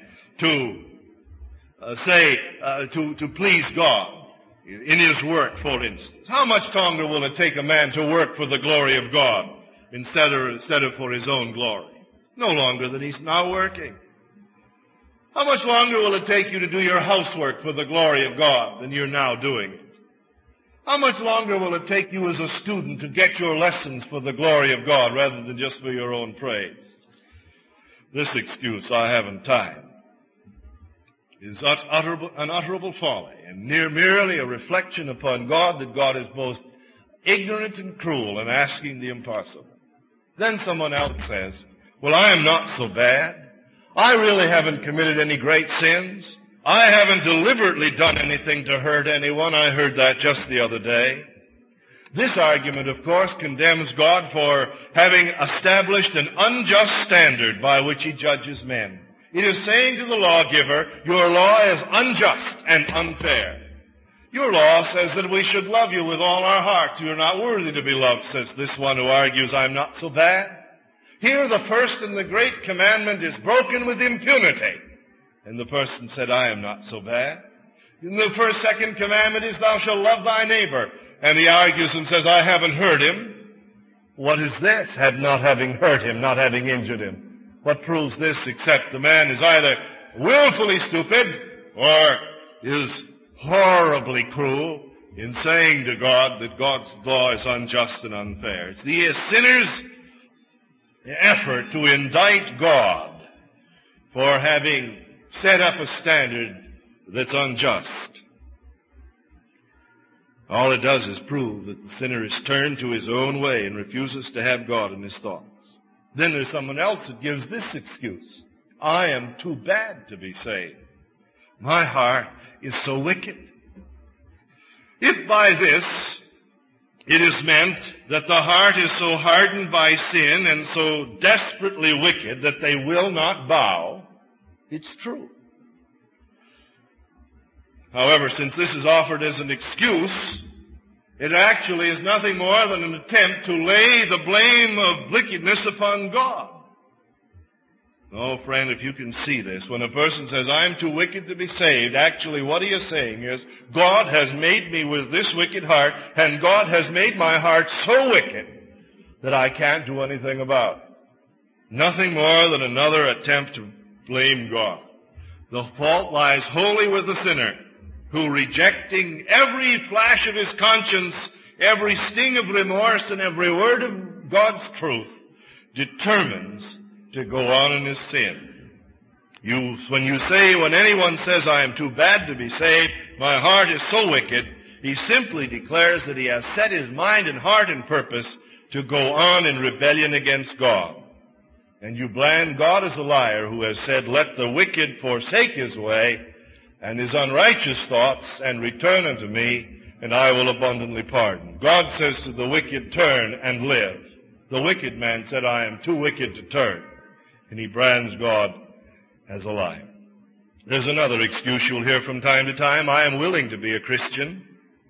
to please God in his work, for instance? How much longer will it take a man to work for the glory of God instead of for his own glory? No longer than he's now working. How much longer will it take you to do your housework for the glory of God than you're now doing it? How much longer will it take you as a student to get your lessons for the glory of God rather than just for your own praise? This excuse, I haven't time, is unutterable folly and merely a reflection upon God that God is both ignorant and cruel and asking the impossible. Then someone else says, well, I am not so bad. I really haven't committed any great sins. I haven't deliberately done anything to hurt anyone. I heard that just the other day. This argument, of course, condemns God for having established an unjust standard by which He judges men. It It is saying to the lawgiver, your law is unjust and unfair. Your law says that we should love you with all our hearts. You are not worthy to be loved, says this one who argues, I'm not so bad. Here the first and the great commandment is broken with impunity. And the person said, I am not so bad. And the second commandment is, thou shalt love thy neighbor. And he argues and says, I haven't hurt him. What is this? Not having hurt him, not having injured him. What proves this except the man is either willfully stupid or is horribly cruel in saying to God that God's law is unjust and unfair. It's the sinner's effort to indict God for having set up a standard that's unjust. All it does is prove that the sinner is turned to his own way and refuses to have God in his thoughts. Then there's someone else that gives this excuse. I am too bad to be saved. My heart is so wicked. If by this it is meant that the heart is so hardened by sin and so desperately wicked that they will not bow, it's true. However, since this is offered as an excuse, it actually is nothing more than an attempt to lay the blame of wickedness upon God. Oh, friend, if you can see this, when a person says, I'm too wicked to be saved, actually what he is saying is, God has made me with this wicked heart, and God has made my heart so wicked that I can't do anything about it. Nothing more than another attempt to blame God. The fault lies wholly with the sinner, who, rejecting every flash of his conscience, every sting of remorse, and every word of God's truth, determines to go on in his sin. When anyone says, I am too bad to be saved, my heart is so wicked, he simply declares that he has set his mind and heart and purpose to go on in rebellion against God. And you brand God as a liar who has said, let the wicked forsake his way and his unrighteous thoughts and return unto me, and I will abundantly pardon. God says to the wicked, turn and live. The wicked man said, I am too wicked to turn. And he brands God as a liar. There's another excuse you'll hear from time to time. I am willing to be a Christian.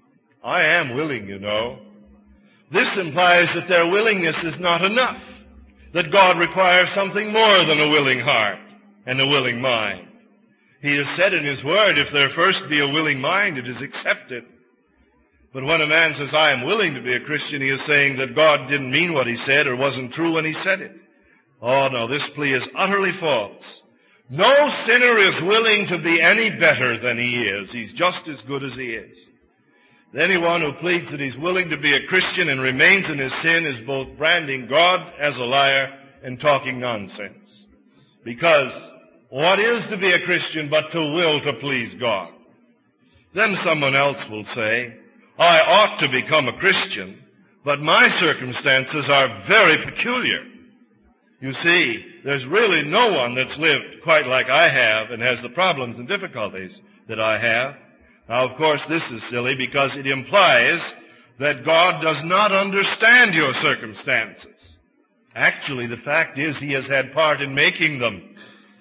I am willing, you know. This implies that their willingness is not enough, that God requires something more than a willing heart and a willing mind. He has said in his word, if there first be a willing mind, it is accepted. But when a man says, I am willing to be a Christian, he is saying that God didn't mean what he said or wasn't true when he said it. Oh no, this plea is utterly false. No sinner is willing to be any better than he is. He's just as good as he is. Anyone who pleads that he's willing to be a Christian and remains in his sin is both branding God as a liar and talking nonsense. Because what is to be a Christian but to will to please God? Then someone else will say, I ought to become a Christian, but my circumstances are very peculiar. You see, there's really no one that's lived quite like I have and has the problems and difficulties that I have. Now, of course, this is silly because it implies that God does not understand your circumstances. Actually, the fact is he has had part in making them.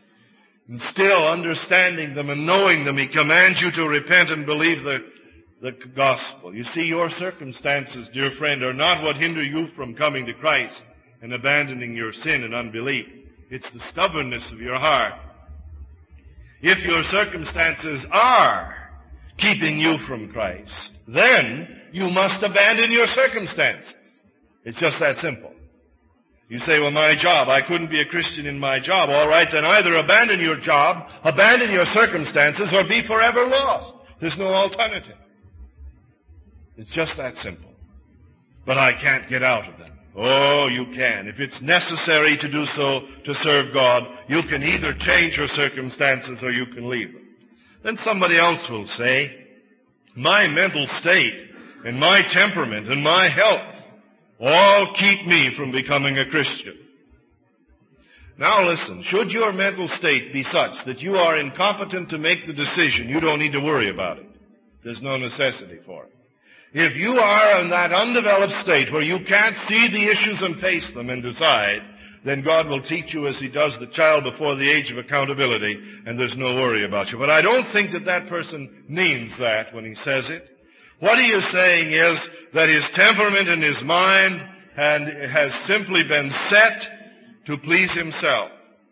And still understanding them and knowing them, he commands you to repent and believe the gospel. You see, your circumstances, dear friend, are not what hinder you from coming to Christ and abandoning your sin and unbelief. It's the stubbornness of your heart. If your circumstances are keeping you from Christ, then you must abandon your circumstances. It's just that simple. You say, well, my job, I couldn't be a Christian in my job. All right, then either abandon your job, abandon your circumstances, or be forever lost. There's no alternative. It's just that simple. But I can't get out of them. Oh, you can. If it's necessary to do so to serve God, you can either change your circumstances or you can leave them. Then somebody else will say, my mental state and my temperament and my health all keep me from becoming a Christian. Now listen, should your mental state be such that you are incompetent to make the decision, you don't need to worry about it. There's no necessity for it. If you are in that undeveloped state where you can't see the issues and face them and decide, then God will teach you as He does the child before the age of accountability, and there's no worry about you. But I don't think that that person means that when he says it. What he is saying is that his temperament and his mind has simply been set to please himself.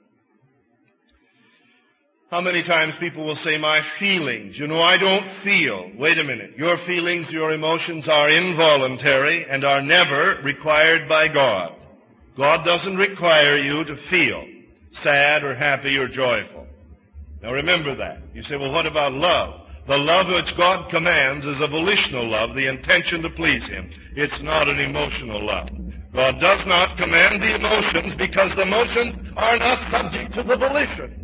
How many times people will say, my feelings, I don't feel. Wait a minute. Your feelings, your emotions are involuntary and are never required by God. God doesn't require you to feel sad or happy or joyful. Now remember that. You say, well, what about love? The love which God commands is a volitional love, the intention to please Him. It's not an emotional love. God does not command the emotions because the emotions are not subject to the volition.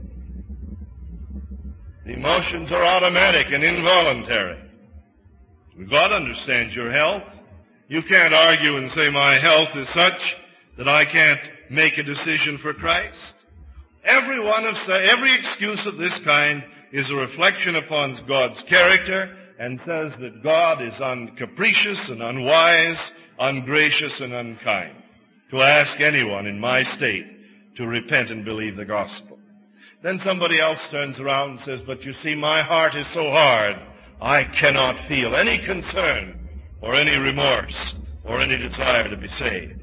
The emotions are automatic and involuntary. God understands your health. You can't argue and say my health is such that I can't make a decision for Christ. Every excuse of this kind is a reflection upon God's character and says that God is capricious and unwise, ungracious and unkind to ask anyone in my state to repent and believe the gospel. Then somebody else turns around and says, but you see, my heart is so hard, I cannot feel any concern or any remorse or any desire to be saved.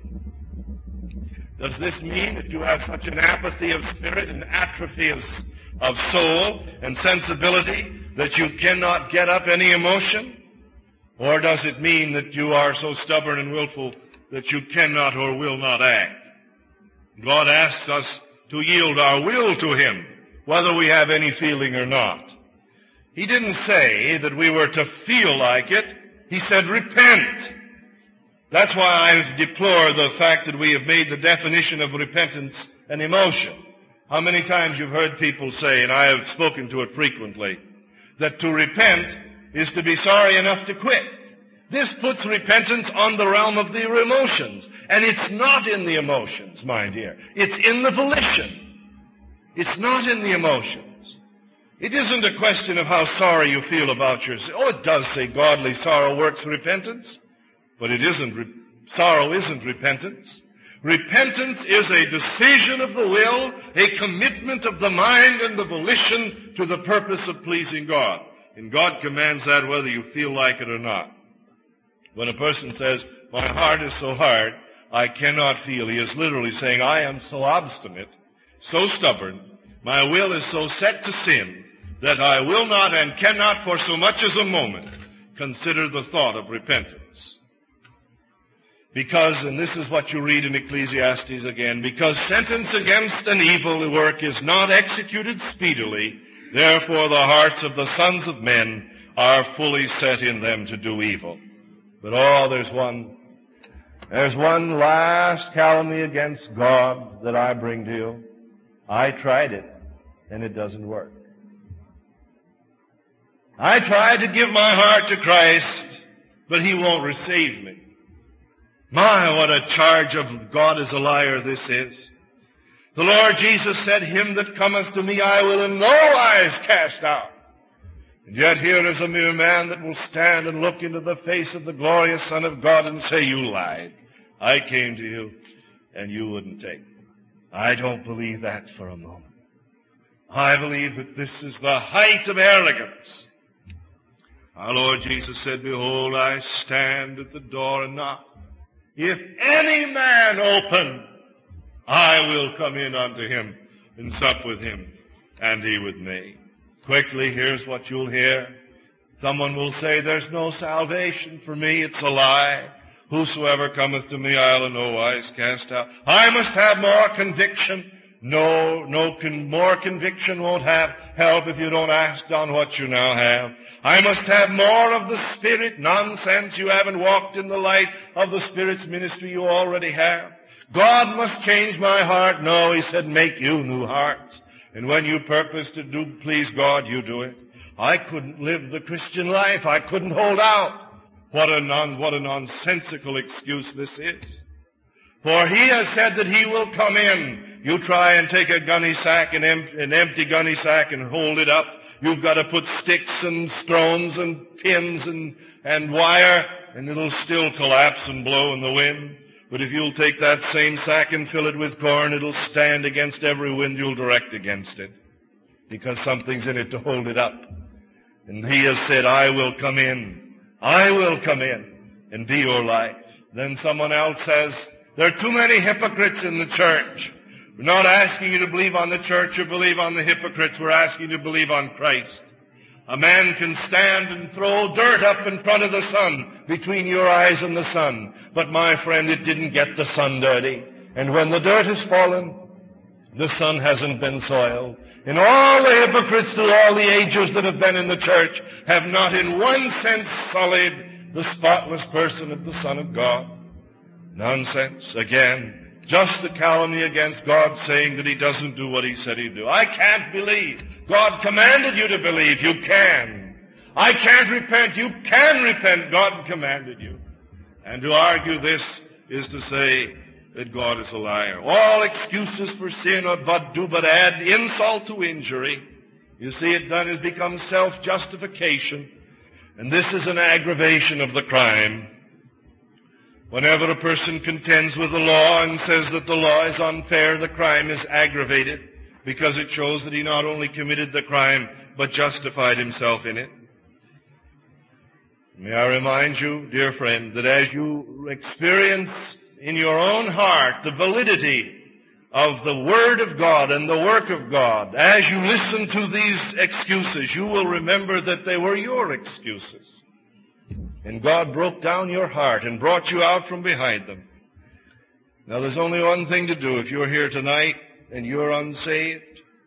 Does this mean that you have such an apathy of spirit and atrophy of soul and sensibility that you cannot get up any emotion? Or does it mean that you are so stubborn and willful that you cannot or will not act? God asks us to yield our will to Him, whether we have any feeling or not. He didn't say that we were to feel like it. He said, repent. That's why I deplore the fact that we have made the definition of repentance an emotion. How many times you've heard people say, and I have spoken to it frequently, that to repent is to be sorry enough to quit. This puts repentance on the realm of the emotions. And it's not in the emotions, my dear. It's in the volition. It's not in the emotions. It isn't a question of how sorry you feel about your sin. Oh, it does say godly sorrow works repentance. But sorrow isn't repentance. Repentance is a decision of the will, a commitment of the mind and the volition to the purpose of pleasing God. And God commands that whether you feel like it or not. When a person says, my heart is so hard, I cannot feel, he is literally saying, I am so obstinate, so stubborn, my will is so set to sin, that I will not and cannot for so much as a moment consider the thought of repentance. Because, and this is what you read in Ecclesiastes again, because sentence against an evil work is not executed speedily, therefore the hearts of the sons of men are fully set in them to do evil. But there's one last calumny against God that I bring to you. I tried it, and it doesn't work. I tried to give my heart to Christ, but He won't receive me. My, what a charge of God is a liar this is. The Lord Jesus said, him that cometh to me I will in no wise cast out. And yet here is a mere man that will stand and look into the face of the glorious Son of God and say, you lied. I came to you and you wouldn't take me. I don't believe that for a moment. I believe that this is the height of arrogance. Our Lord Jesus said, behold, I stand at the door and knock. If any man open, I will come in unto him and sup with him and he with me. Quickly, here's what you'll hear. Someone will say, there's no salvation for me. It's a lie. Whosoever cometh to me, I'll in no wise cast out. I must have more conviction. More conviction won't have help if you don't act on what you now have. I must have more of the Spirit. Nonsense. You haven't walked in the light of the Spirit's ministry. You already have. God must change my heart. No, He said, make you new hearts. And when you purpose to please God, you do it. I couldn't live the Christian life. I couldn't hold out. What a nonsensical excuse this is. For He has said that He will come in. You try and take a gunny sack, an empty gunny sack, and hold it up. You've got to put sticks and stones and pins and wire, and it'll still collapse and blow in the wind. But if you'll take that same sack and fill it with corn, it'll stand against every wind you'll direct against it, because something's in it to hold it up. And he has said, I will come in and be your life. Then someone else says, there are too many hypocrites in the church. We're not asking you to believe on the church or believe on the hypocrites. We're asking you to believe on Christ. A man can stand and throw dirt up in front of the sun, between your eyes and the sun. But my friend, it didn't get the sun dirty. And when the dirt has fallen, the sun hasn't been soiled. And all the hypocrites through all the ages that have been in the church have not in one sense sullied the spotless person of the Son of God. Nonsense. Again, just a calumny against God, saying that He doesn't do what He said He'd do. I can't believe. God commanded you to believe. You can. I can't repent. You can repent. God commanded you. And to argue this is to say that God is a liar. All excuses for sin do but add insult to injury. You see, it then has become self-justification. And this is an aggravation of the crime. Whenever a person contends with the law and says that the law is unfair, the crime is aggravated, because it shows that he not only committed the crime, but justified himself in it. May I remind you, dear friend, that as you experience in your own heart the validity of the Word of God and the work of God, as you listen to these excuses, you will remember that they were your excuses. And God broke down your heart and brought you out from behind them. Now there's only one thing to do if you're here tonight and you're unsaved.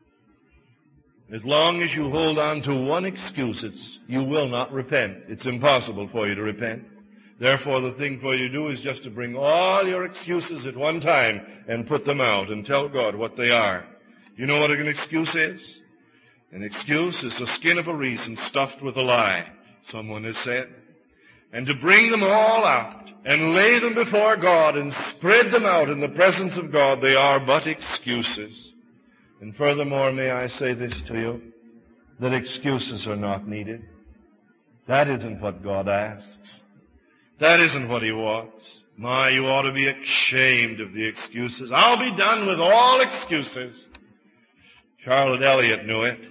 As long as you hold on to one excuse, you will not repent. It's impossible for you to repent. Therefore, the thing for you to do is just to bring all your excuses at one time and put them out and tell God what they are. You know what an excuse is? An excuse is the skin of a reason stuffed with a lie, someone has said. And to bring them all out and lay them before God and spread them out in the presence of God, they are but excuses. And furthermore, may I say this to you, that excuses are not needed. That isn't what God asks. That isn't what He wants. My, you ought to be ashamed of the excuses. I'll be done with all excuses. Charlotte Elliott knew it.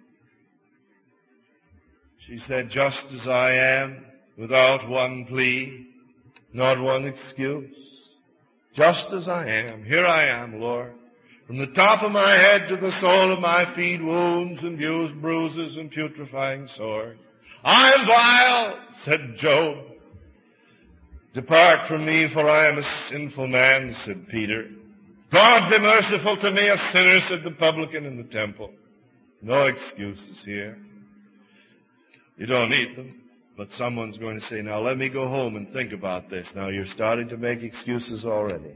She said, just as I am, without one plea, not one excuse. Just as I am. Here I am, Lord. From the top of my head to the sole of my feet, wounds and bruises and putrefying sores. I am vile, said Job. Depart from me, for I am a sinful man, said Peter. God be merciful to me, a sinner, said the publican in the temple. No excuses here. You don't need them. But someone's going to say, now let me go home and think about this. Now you're starting to make excuses already.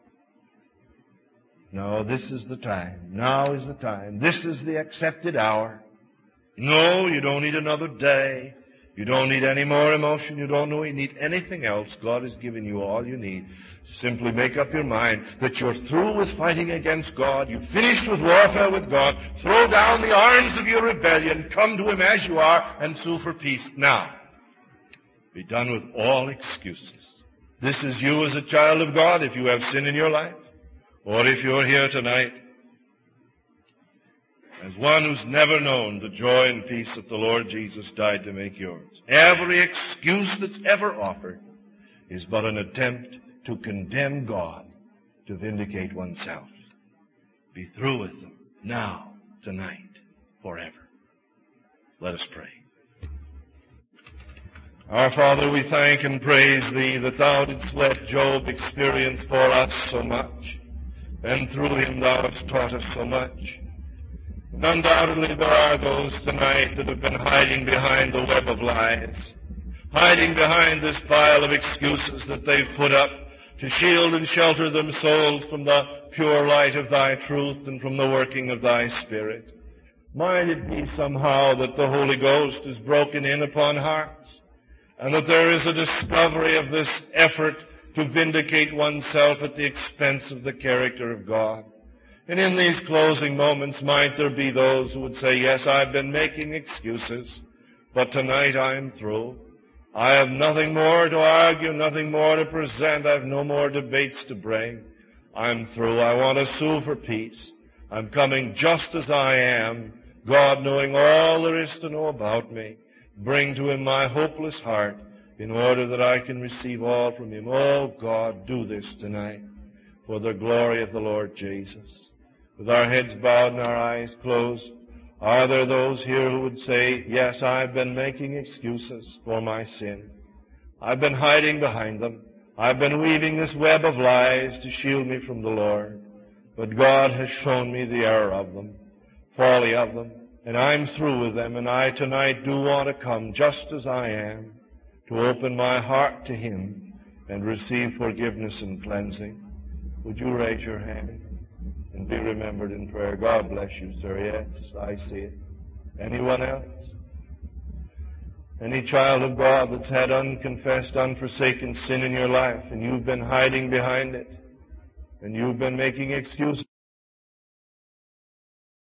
No, this is the time. Now is the time. This is the accepted hour. No, you don't need another day. You don't need any more emotion. You don't need anything else. God has given you all you need. Simply make up your mind that you're through with fighting against God. You've finished with warfare with God. Throw down the arms of your rebellion. Come to Him as you are and sue for peace now. Be done with all excuses. This is you as a child of God if you have sin in your life, or if you're here tonight as one who's never known the joy and peace that the Lord Jesus died to make yours. Every excuse that's ever offered is but an attempt to condemn God, to vindicate oneself. Be through with them now, tonight, forever. Let us pray. Our Father, we thank and praise Thee that Thou didst let Job experience for us so much, and through him Thou hast taught us so much. And undoubtedly there are those tonight that have been hiding behind the web of lies, hiding behind this pile of excuses that they've put up to shield and shelter them souls from the pure light of Thy truth and from the working of Thy Spirit. Might it be somehow that the Holy Ghost is broken in upon hearts, and that there is a discovery of this effort to vindicate oneself at the expense of the character of God. And in these closing moments, might there be those who would say, yes, I've been making excuses, but tonight I'm through. I have nothing more to argue, nothing more to present. I have no more debates to bring. I'm through. I want to sue for peace. I'm coming just as I am. God, knowing all there is to know about me, bring to Him my hopeless heart in order that I can receive all from Him. Oh, God, do this tonight for the glory of the Lord Jesus. With our heads bowed and our eyes closed, are there those here who would say, yes, I've been making excuses for my sin. I've been hiding behind them. I've been weaving this web of lies to shield me from the Lord. But God has shown me the error of them, folly of them, and I'm through with them, and I tonight do want to come just as I am, to open my heart to Him and receive forgiveness and cleansing. Would you raise your hand and be remembered in prayer? God bless you, sir. Yes, I see it. Anyone else? Any child of God that's had unconfessed, unforsaken sin in your life, and you've been hiding behind it, and you've been making excuses